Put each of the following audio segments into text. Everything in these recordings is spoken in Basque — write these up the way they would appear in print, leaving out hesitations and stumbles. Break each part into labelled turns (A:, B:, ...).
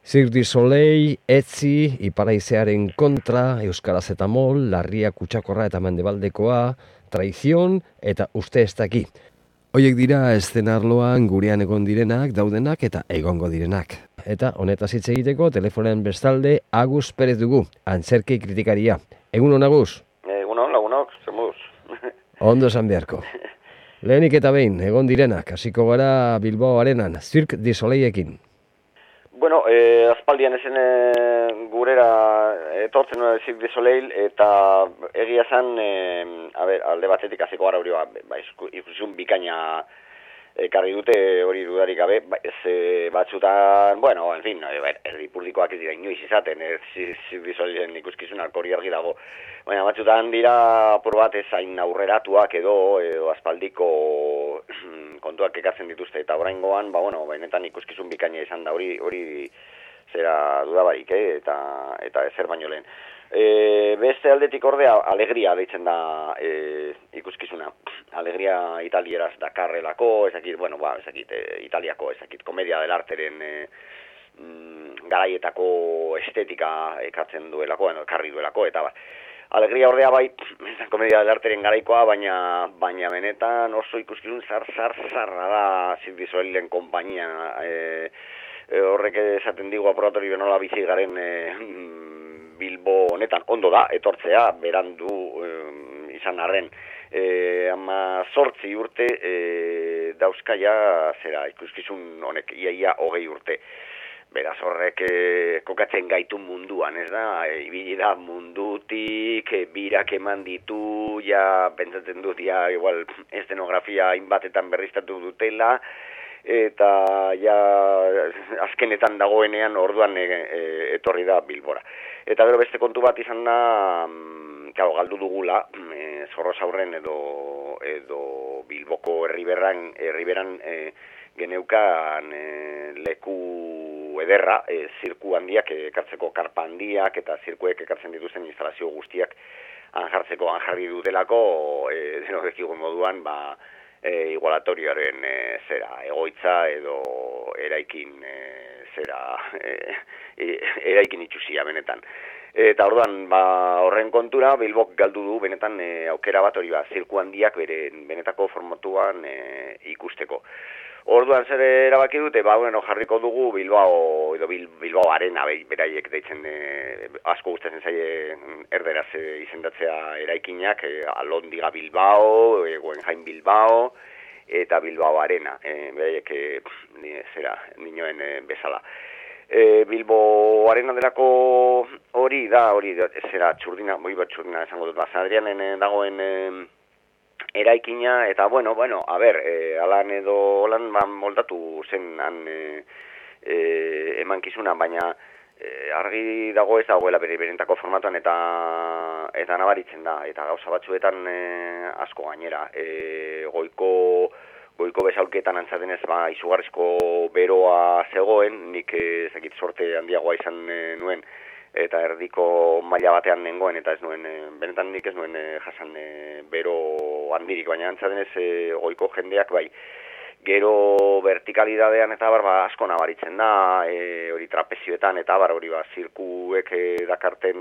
A: Cirque du Soleil, Etzi, Iparaizearen kontra, Euskaraz eta Mol, Larria Kutsakorra eta Mendebaldekoa, Traizion eta Uste ez daki. Hoiek dira eszenarloan gurean egon direnak, daudenak eta egongo direnak. Eta honetaz hitz egiteko telefonean bestalde Agus Perez dugu, antzerki kritikaria. Egunon, Agus?
B: Egunon, lagunok, zer moduz.
A: Ondo esan beharko. Lehenik eta behin, egon direnak, hasiko gara Bilbao Arenan, Cirque du Soleilekin.
B: Bueno, aspaldian ezen gurera etortzen nuen Cirque du Soleil, eta egia zan, alde batetik hasiko gara hori ikusun bikaina ekarri dute hori dudarik gabe, batzutan, bueno, en fin, erdipurdikoak ez dira inoiz izaten, Cirque du Soleilen ikuskizunak hori argi dago. Baina batzutan dira apur bat ezain aurreratuak edo aspaldiko kontuak ekartzen dituzte, eta oraingoan, benetan ikuskizun bikaina izan da hori zera dudabarik, eta ezer baino lehen. Beste aldetik ordea, alegria deitzen da ikuskizuna. Alegria italieraz dakarrelako, italiako, komedia del arteren garaietako estetika ekartzen duelako, ekarri duelako, eta alegria ordea bai, komedia del arteren garaikoa, baina benetan oso ikuskizun zarra da Cirque du Soleilen konpainia. Horrek esaten digu apuratori benola bizi garen Bilbo honetan ondo da, etortzea, berandu izan arren. 18 urte dauzkaia zera ikuskizun honek, ia 20 urte. Beraz horrek kokatzen gaitu munduan, ez da? Ibili da mundutik, birak eman ditu, pentsatzen dut, igual eszenografia hainbatetan berriztatu dutela, eta azkenetan dagoenean orduan etorri da Bilbora. Eta gero beste kontu bat izan da, galdu dugula, Zorrozaurren edo Bilboko herriberan geneukan leku ederra, zirku handiak ekartzeko karpa handiak eta zirkuek ekartzen dituzten instalazio guztiak jarri dutelako, denok ekigun moduan, igualatorioaren egoitza edo eraikin eraikin itxusia benetan. Eta orduan, horren kontura, Bilbok galdu du benetan aukera bat hori zirku handiak benetako formatuan ikusteko. Orduan zer erabaki dute, jarriko dugu Bilbao edo Bilbao Arena, beraiek deitzen asko gustatzen zaie erderaz izendatzea eraikinak, Alondiga Bilbao, Guggenheim Bilbao eta Bilbao Arena, beraiek ninoen bezala. Bilbo Arena delako hori zera txurdina esango dut, Adrianen dagoen eraikina, eta alan moldatu zen emankizuna, baina argi dago ez dagoela berentako formatuan eta nabaritzen da, eta gauza batzuetan asko gainera. Goiko bezaulketan antzaten ez izugarrizko beroa zegoen, nik ezakit sorte handiagoa izan nuen, eta erdiko maila batean nengoen, eta ez nuen, benetan nik ez nuen jasan bero handirik, baina antzaten ez goiko jendeak gero vertikalidadean eta asko nabaritzen da, hori trapezioetan eta hori zirkuek dakarten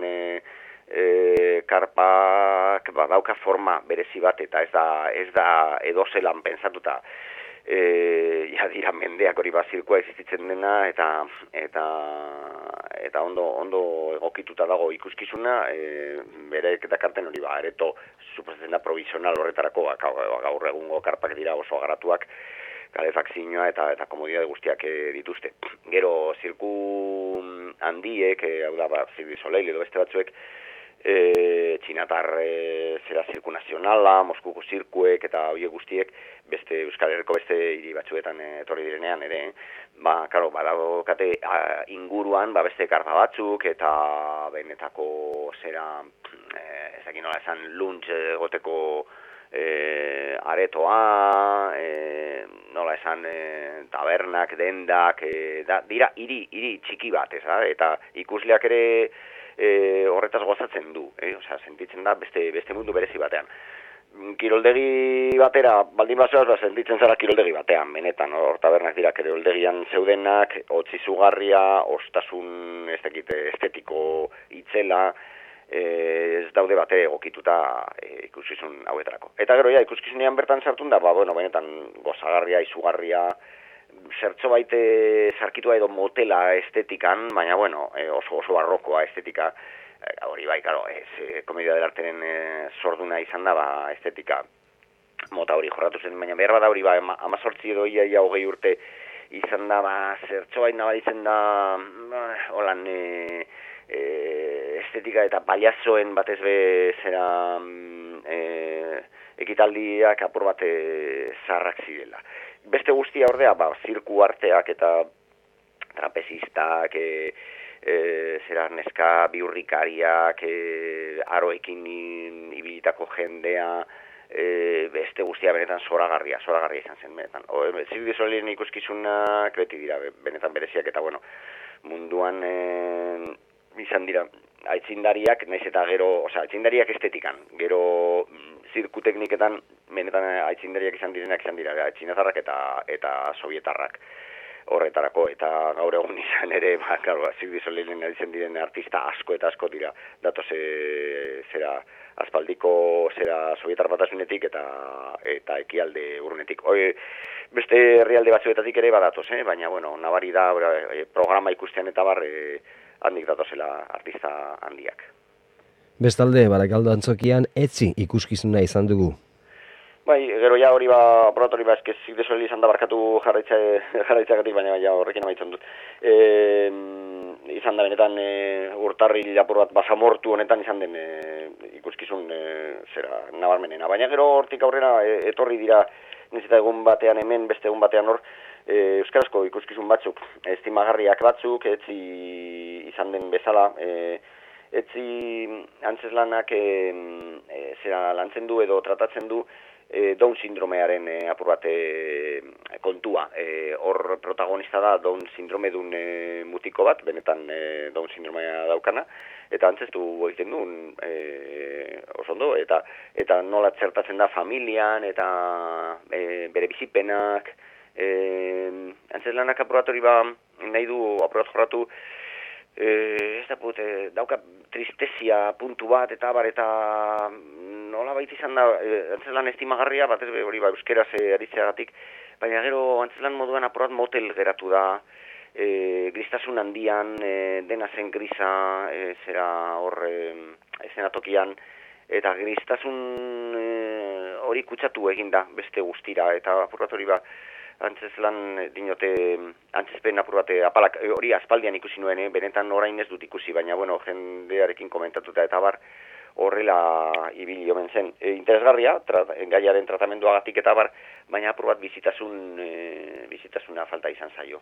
B: karpak dauka forma berezi bat, eta ez da edozelan pensatuta. Dira mendeak hori zirkua existitzen dena, eta ondo egokituta dago ikuskizuna, berek dakarten hori areto suposatzen da provisional horretarako, gaur egungo karpak dira oso agaratuak, kalefakzioa eta komodidade guztiak dituzte. Gero zirku handiek, hau da Cirque du Soleil edo beste batzuek, txinatar zirku nazionala, Moskuko zirkuek eta horiek guztiek, beste Euskal Herriko beste hiri batzuetan etorri direnean ere, badakate inguruan beste karpa batzuk eta benetako ezakin nola esan lunch egoteko aretoa, nola esan tabernak, dendak, dira hiri txiki bat, eta ikusleak ere horretaz gozatzen du, sentitzen da beste mundu berezi batean. kiroldegi batera, baldin bazoaz, sentitzen zara kiroldegi batean, benetan, hor tabernak dira kiroldegian zeudenak, hotz izugarria, ostasun estetiko itzela, ez daude bate egokituta ikuskizun hauetarako. Eta gero, ikuskizunean bertan sartun da, benetan gozagarria, izugarria, zertxo baite zarkitua edo motela estetikan, baina, oso barrokoa estetika, hori bai, karo, komedia del arteren sorduna izan da, estetika mota hori jorratu zen, baina behar bada hori, 18 edo ia 20 urte izan da, zertxo baita nabaritzen da, holan, estetika eta paliazoen batez be zera ekitaldiak apur bat zarrak zirela. Beste guztia ordea, zirku arteak eta trapezistak, zera neska biurrikariak, aroekin ibilitako jendea, beste guztia benetan zoragarria izan zen benetan. Cirque du Soleilen ikuskizunak beti dira benetan bereziak eta munduan izan dira aitzindariak, naiz eta gero, aitzindariak estetikan, gero zirku tekniketan benetan aitzindariak izan dira txinatarrak eta sovietarrak horretarako, eta gaur egun izan ere, Cirque du Soleilen aritzen diren artista asko eta asko dira, datoz zera aspaldiko zera sovietar batasunetik eta ekialde urrunetik. Beste herrialde batzuetatik ere badatoz, baina, nabari da programa ikustean eta handik datozela artista handiak.
A: Bestalde, Barakaldo antzokian etzi ikuskizuna izan dugu.
B: Bai, gero hori apuratori eske Cirque du Soleil izan da barkatu jarraitzagatik, baina horrekin amaitzen dut. Izan da benetan urtarril apur bat basamortu honetan izan den ikuskizun zera nabarmenena. Baina gero hortik aurrera etorri dira nizita egun batean hemen, beste egun batean hor, euskarazko ikuskizun batzuk, estimagarriak batzuk, etzi izan den bezala, etzi antzeslanak zera lantzen du edo tratatzen du Down sindromearen apur bat kontua. Hor protagonista da Down sindrome dun mutiko bat, benetan Down sindromea daukana, eta antzestu egiten duen oso ondo, eta nola txertatzen da familian, eta bere bizipenak, antzeslanak apur bat hori nahi du apur bat jorratu, ez da dauka tristezia puntu bat, eta nola baita izan da, antzelan estimagarria, bat ez hori euskeraz aritzeagatik, baina gero antzelan moduan apurat motel geratu da, gristasun handian, dena zen grisa, zera hor eszenatokian, eta gristasun hori kutsatu egin da beste guztira, eta apurat hori antzeslan dinote, antzespen apur bat apalak, hori aspaldian ikusi nuen, benetan orain ez dut ikusi, baina jendearekin komentatuta eta horrela ibili omen zen. Interesgarria, gaiaren tratamenduagatik eta baina apur bat bizitasuna falta izan zaio.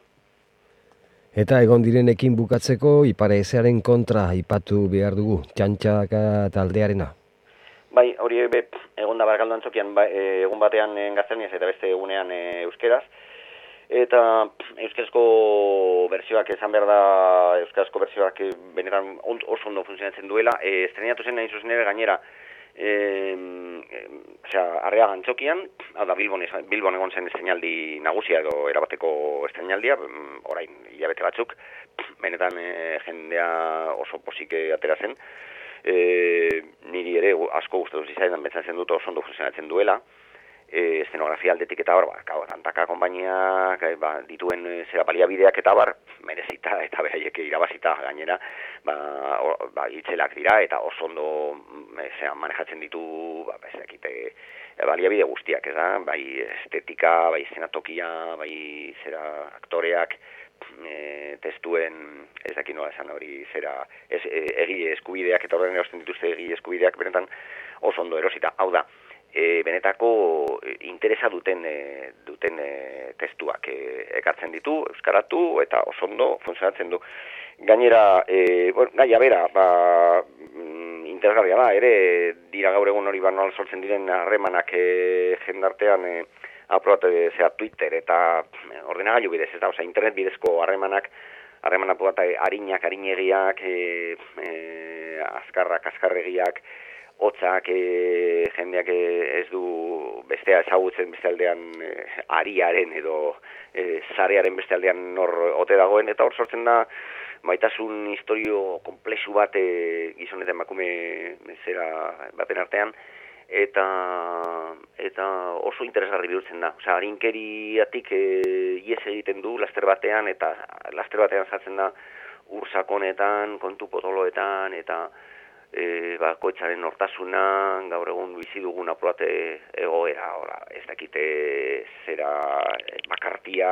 A: Eta egon direnekin bukatzeko, Ipare Ezearen kontra aipatu behar dugu, Txantxaka taldearena.
B: Bai, hori egon da Barakaldo antzokian egun batean gaztelaniaz eta beste egunean euskeraz. Eta euskarazko bertsioak esan behar da, euskarazko bertsioak benetan oso ondo funtzionatzen duela. Estrenatu zen nahi zuzen ere gainera, Arriaga antzokian, Bilbon egon zen estrenaldi nagusia edo erabateko estrenaldia, orain hilabete batzuk, benetan jendea oso posik atera zen. Niri ere asko gustatu zizaidan betzatzen dut oso ondo funtzionatzen duela, eszenografia aldetik eta tantaka konpainiak dituen zera baliabideak eta merezita eta beraiek irabazita gainera itzelak dira eta oso ondo manejatzen ditu baliabide guztiak, bai estetika, bai eszenatokia, bai zera aktoreak, testuen ez dakit nola esan hori zera egile eskubideak eta horren erosten dituzte egile eskubideak benetan oso ondo erosita. Hau da, benetako interesa duten testuak ekartzen ditu, euskaratu eta oso ondo funtzionatzen du. Gainera, gaia bera, interesgarria da, ere dira gaur egun hori nola sortzen diren harremanak jendartean aprobat Twitter eta ordenagailu bidez, ez da, internet bidezko harremanak arinak, arinegiak, azkarrak, azkarregiak, hotzak jendeak ez du bestea ezagutzen beste aldean ariaren edo zarearen beste aldean nor ote dagoen, eta hor sortzen da maitasun historio komplexu bat gizon eta emakume zera baten artean, eta oso interesgarri bihurtzen da. Osea, arinkeriatik ies egiten du laster batean, eta laster batean sartzen da ur sakonetan, kontu potoloetan, eta bakoitzaren nortasuna, gaur egun bizi dugun apurate egoera, ez dakite zera bakartia,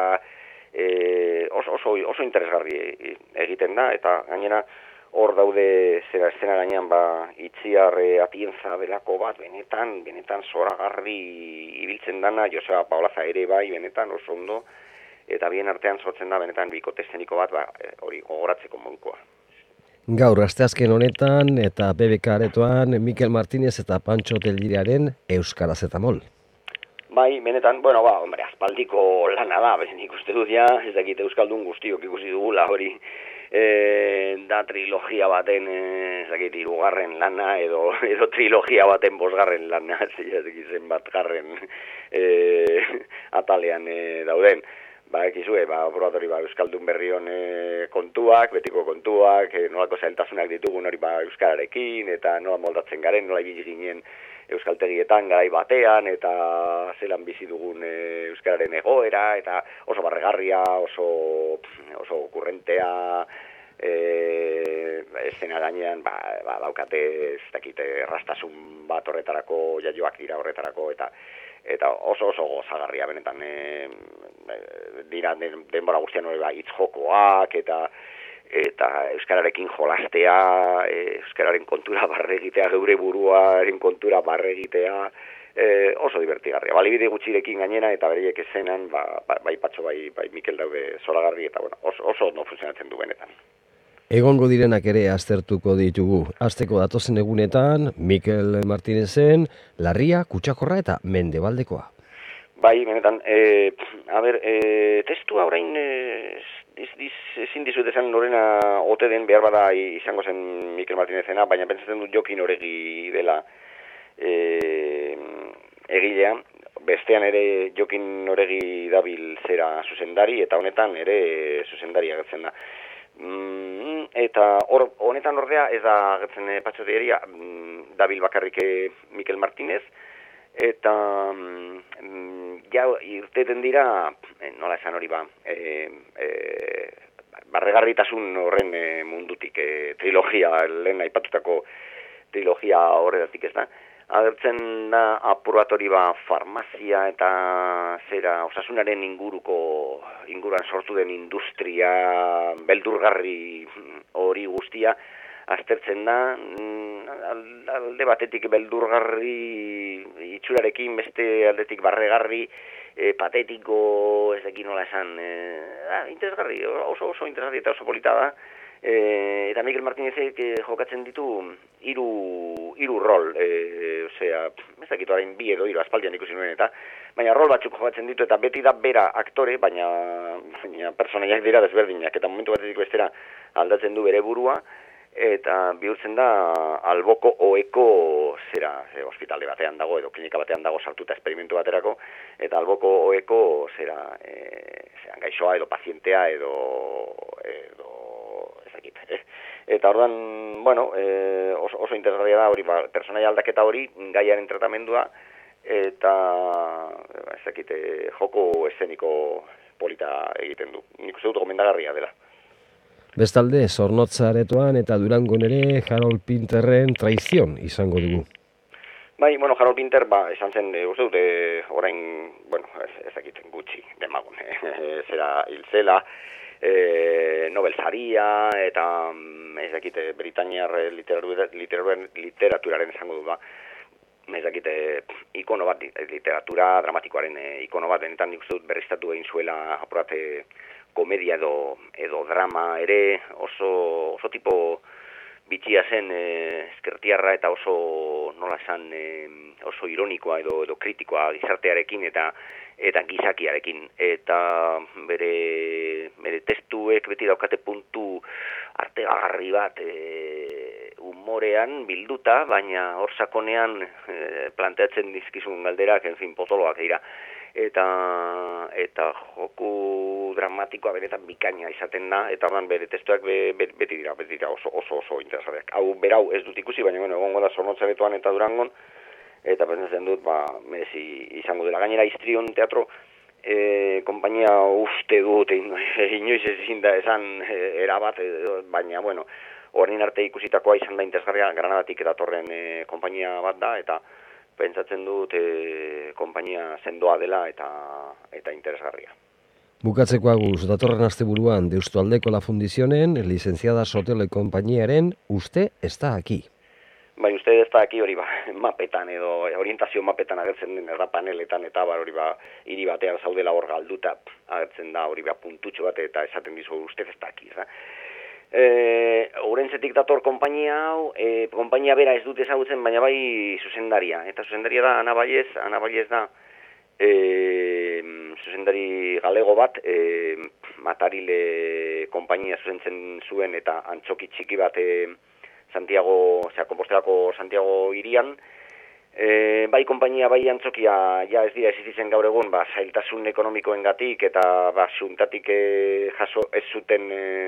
B: oso interesgarri egiten da, eta gainera hor daude zera eszena gainean Itziar Atienza belako bat, benetan zoragarri ibiltzen dana, Joseba Paolaza ere bai, benetan oso ondo, eta bien artean sortzen da benetan bikote eszeniko bat, hori gogoratzeko modukoa.
A: Gaur, asteazken honetan eta BBK aretoan Mikel Martinez eta Pantxo Telliriaren Euskaraz eta Mol.
B: Bai, benetan, hombre, aspaldiko lana da, nik uste dut ja, ez dakit euskaldun guztiok ikusi dugula hori, da trilogia baten, ez dakit, 3. lana, edo trilogia baten 5. lana, ez dakit batgarren atalean dauden. Ekizue, probatori euskaldun berrion kontuak, betiko kontuak, nolako zailtasunak ditugun hori euskararekin, eta nola moldatzen garen, nola ibili ginen euskaltegietan garai batean, eta zelan bizi dugun euskararen egoera, eta oso barregarria, oso kurrentea, eszena gainean, daukate, ez dakite, errastasun bat horretarako, jaioak dira horretarako, eta oso gozagarria benetan dira denbora guztian hori hitz jokoak eta euskararekin jolastea, euskararen kontura barregitea, geure buruaren kontura barregitea, oso divertigarria. Balibide gutxirekin gainera eta bereiek eszenan, bai Patxo, bai Mikel daude zoragarri, eta oso ondo funtzionatzen du benetan.
A: Egongo direnak ere aztertuko ditugu. Asteko datozen egunetan, Mikel Martinezen, Larria, Kutsakorra eta Mendebaldekoa.
B: Bai, benetan, testua orain ezin dizut esan norena ote den behar bada izango zen Mikel Martinezena, baina pentsatzen dut Jokin Oregi dela egilea. Bestean ere Jokin Oregi dabil zera zuzendari, eta honetan ere zuzendari agertzen da. Eta honetan ordea ez da agertzen Patxo Telleria, dabil bakarrik Mikel Martinez, eta ja irteten dira, nola esan hori barregarritasun horren mundutik, trilogia, lehen aipatutako trilogia horretatik ez da. Agertzen da apurbatori farmazia eta zera osasunaren inguruan sortu den industria beldurgarri hori guztia aztertzen da, alde batetik beldurgarri itxurarekin, beste aldetik barregarri, patetiko, ez dakit nola esan, interesgarri, oso interesgarri eta oso polita da. Eta Mikel Martinezek jokatzen ditu hiru rol, ez dakit orain 2 edo 3 aspaldian ikusi nuen, baina rol batzuk jokatzen ditu, eta beti da bera aktore, baina personaiak dira desberdinak, eta momentu batetik bestera aldatzen du bere burua, eta bihurtzen da alboko oeko zera ospitale batean dago, edo klinika batean dago sartuta esperimentu baterako, eta alboko oeko zera gaixoa edo pazientea edo eta ordan, oso interesgarria da hori, personaia aldaketa hori, gaiaren tratamendua, eta ez dakite, joko eszeniko polita egiten du. Nik uste dut gomendagarria dela.
A: Bestalde, Zornotza aretoan eta Durangon ere Harold Pinterren Traizion izango dugu.
B: Bai, Harold Pinter, esan zen, uste dute, orain, ez dakiten gutxi, demagun, zera hilzela, Nobel saria, eta ez dakite Britainiar literaturaren esango du ez dakite ikono bat, literatura dramatikoaren ikono bat, benetan nik uste dut berriztatu egin zuela apurate komedia edo drama ere, oso tipo bitxia zen ezkertiarra, eta oso nola esan oso ironikoa edo kritikoa gizartearekin eta gizakiarekin, eta bere testuek beti daukate puntu artegarri bat humorean bilduta, baina hor sakonean planteatzen dizkizun galderak, potoloak dira. Eta joku dramatikoa beretan bikaina izaten da, eta bere testuak beti dira oso interesgarriak. Hau berau ez dut ikusi, baina egongo da Zornotzaretoan eta Durangon, eta pentsatzen dut, merezi izango dela. Gainera, Histrion teatro konpainia uste dut, inoiz ezin da esan erabat, baina, orain arte ikusitakoa izan da interesgarria, Granadatik datorren konpainia bat da, eta pentsatzen dut konpainia sendoa dela eta interesgarria.
A: Bukatzeko Agus, datorren asteburuan Deustualdeko La Fundizionen, licenciada Sotelo konpainiaren Usted está aquí.
B: Bai, Usted está aquí hori mapetan edo orientazio mapetan agertzen den da paneletan eta hori hiri batean zaudela hor galduta agertzen da hori puntutxo bat eta esaten dizu Usted está aquí, ez da. Ourensetik dator konpainia hau, konpainia bera ez dut ezagutzen, baina bai zuzendaria. Eta zuzendaria da Ana Vallez da zuzendari galego bat, Matarile konpainia zuzentzen zuen eta antzoki txiki bat Kompostelako Santiago hirian. Bai konpainia, bai antzokia, ja ez dira existitzen gaur egun, zailtasun ekonomikoengatik eta xuntatik jaso ez zuten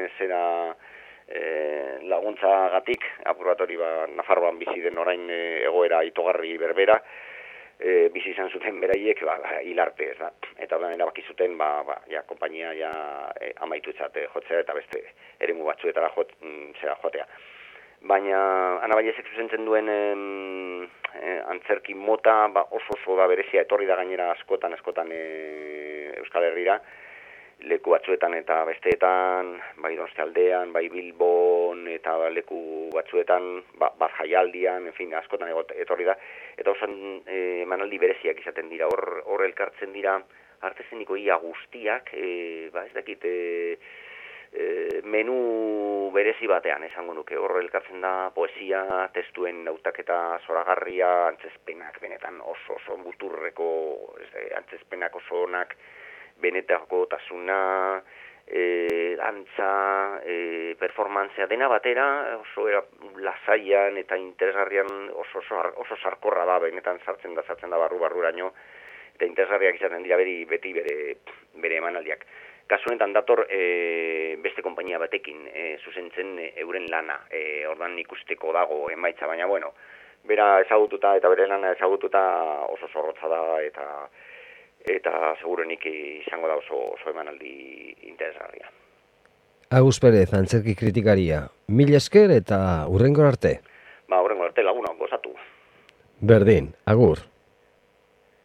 B: laguntzagatik, apur bat hori Nafarroan bizi den orain egoera itogarri berbera, bizi izan zuten beraiek hilarte, ez da. Eta erabaki zuten, konpainia amaitutzat jotzea eta beste eremu batzuetara joatea. Baina Ana Vallezek zuzentzen duen antzerki mota oso da berezia, etorri da gainera askotan Euskal Herrira, leku batzuetan eta besteetan, bai Donostialdean, bai Bilbon eta leku batzuetan, Jaialdian, askotan etorri da. Eta osan emanaldi bereziak izaten dira, hor elkartzen dira artezeniko ia guztiak, ez dakit, menu berezi batean esango nuke, hor elkartzen da poesia, testuen hautaketa zoragarria, antzezpenak benetan oso muturreko, antzezpenak oso onak, benetako tasuna, dantza, performantzea dena batera, oso lasaian eta interesgarrian oso sarkorra da, benetan sartzen da barruraino, eta interesgarriak izaten dira beti bere emanaldiak. Kasu honetan dator beste konpainia batekin zuzentzen euren lana, ordan ikusteko dago emaitza, baina bera ezagututa eta bere lana ezagututa oso zorrotza da eta segurenik izango da oso emanaldi interesgarria.
A: Agus Perez, antzerki kritikaria. Mila esker eta hurrengora arte.
B: Hurrengora arte laguna, gozatu.
A: Berdin, agur.